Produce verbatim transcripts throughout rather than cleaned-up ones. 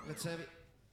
Let's have it.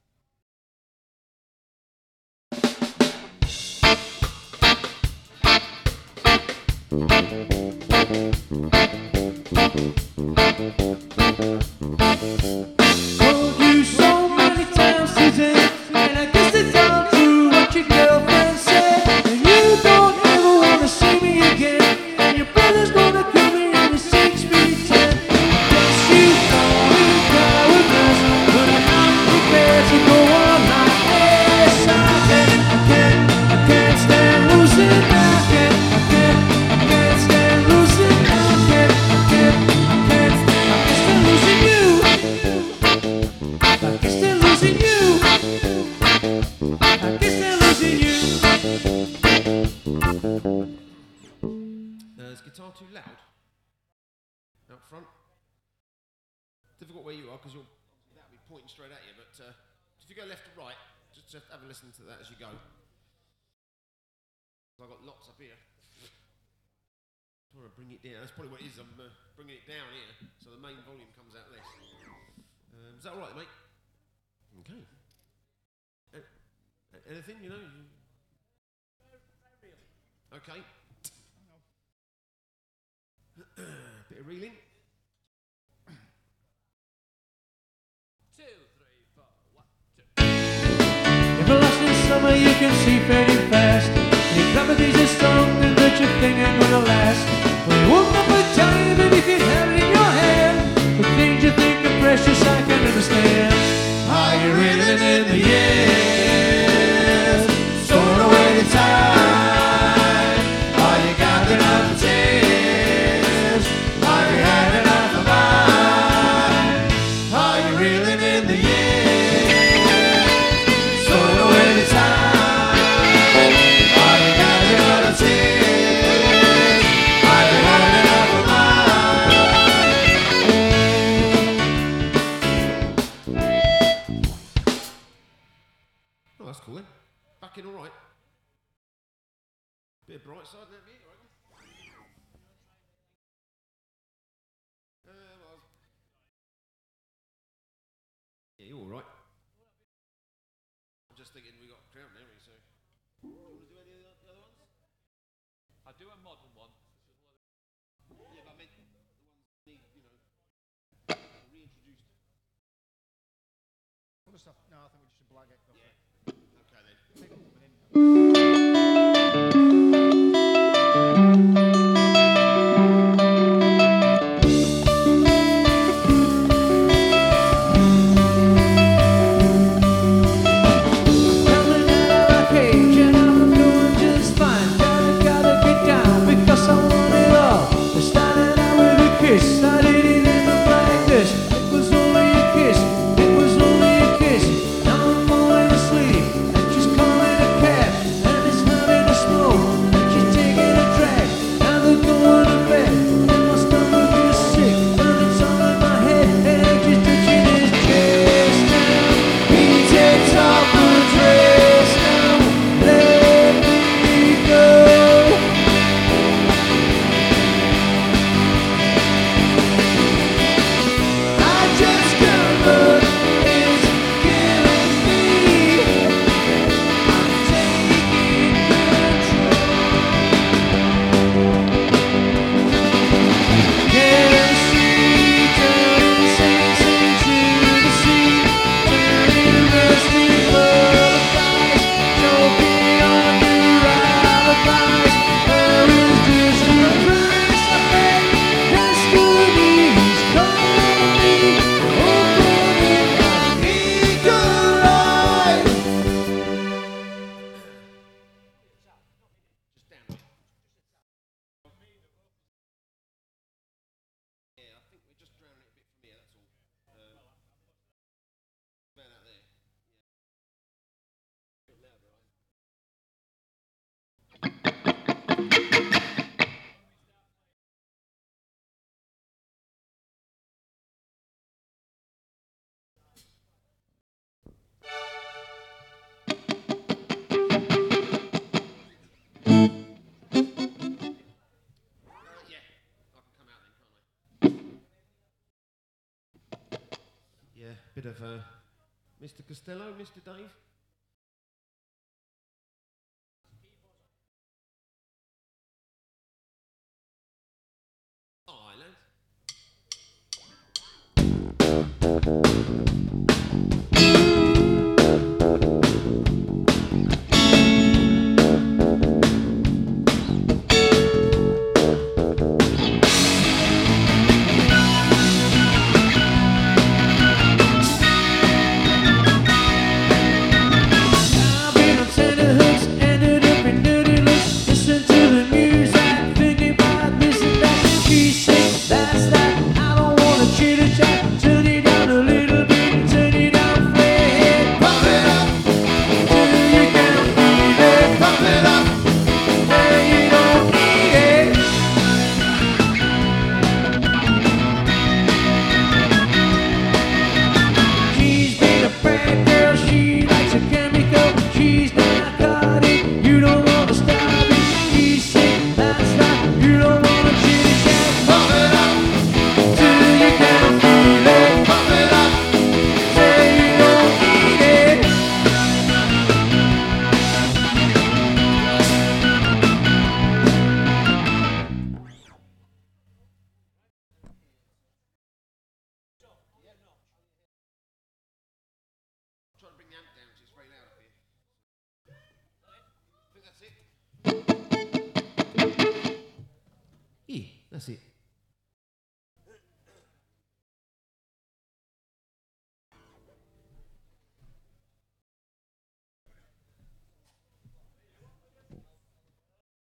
Told you so many times, Susan, and I guess it's all true what your girlfriend said. And you don't ever wanna see me again, and your brother's gonna kill me in the six feet ten. Guess you fall in love with us, but I'm not prepared to go on like this. I can't, I can't, I can't stand losing. I can't, I can't, I can't stand losing. I can't, I can't, I can't, I can't stand losing you. I guess they're losing you. I guess they're losing you. Uh, is guitar too loud? Out front? Difficult where you are because you'll that'll be pointing straight at you. But uh, if you go left to right, just, just have a listen to that as you go. I've got lots up here. I want to bring it down. That's probably what it is. I'm uh, bringing it down here, so the main volume comes out less. Um, is that all right, mate? Okay. Uh, anything, you know? Okay. Bit of reeling. Two, three, four, one, two. If you're lost in summer, you can see fading fast. Your gravity's is something that you think ain't gonna last. When you woke up with time and you could have it in your hand, the things you think are precious, I can understand. Are you reeling in the years? Stored away the time. Are you gathering up the tears? Are you had enough of mine? Are you reeling in the years? Stored away the time. Are you gathering up the tears? Are you had enough of Oh, that's cool then. Back in all right. Bit of bright side in that bit, I reckon. Uh, well, yeah, you're all right. I'm just thinking we got a crowd now, so. Do you want to do any of the other ones? I do a modern one. Yeah, but I meant the ones that need, you know, reintroduced. Other stuff? No, I think we just should blag it. Go Yeah. Okay then. for it. Take it within. Coming out of our cage and I'm doing just fine. Gotta, gotta get down because I want it all. I started out with a kiss, I didn't even like this. It was only a kiss, it was only a kiss. Now I'm falling asleep and she's calling a cab. And it's having a smoke and she's taking a drag. Now they're going to bed and my stomach is sick. And it's all in my head and she's touching his chest now. He takes off her dress now. Let me go. I just can't look, it's killing me. I'm taking control. Can see, turning sensing to the sea, turning rusty butterflies, choking on your alibis. There was just a price I paid. Destiny's calling me, opening my eagle eye. Just down a bit. Yeah, I think we're just drowning it a bit from here, that's all. Um, about out there. Yeah. A bit louder, right? Uh, yeah, I can come out then, can't I? Yeah, bit of uh, Mister Costello, Mister Dave? Island. I've been on tenterhooks, ended up in dirty looks. Listen to the news, I'm thinking about this and that. She said, that's that. I don't wanna chit a chat. Turn it down a little bit, turn it down flat. Pump it up till you can't feel it. Pump it up till you don't need it. She's been a bad girl, she likes a chemical. She's narcotic, you don't wanna stop it. She said, that's right, you don't wanna chit a chat. Pump it up till you can't feel it. Pump it up till you don't need it. Try to bring the amp down because it's very loud up here. I think that's it. Yeah, that's it.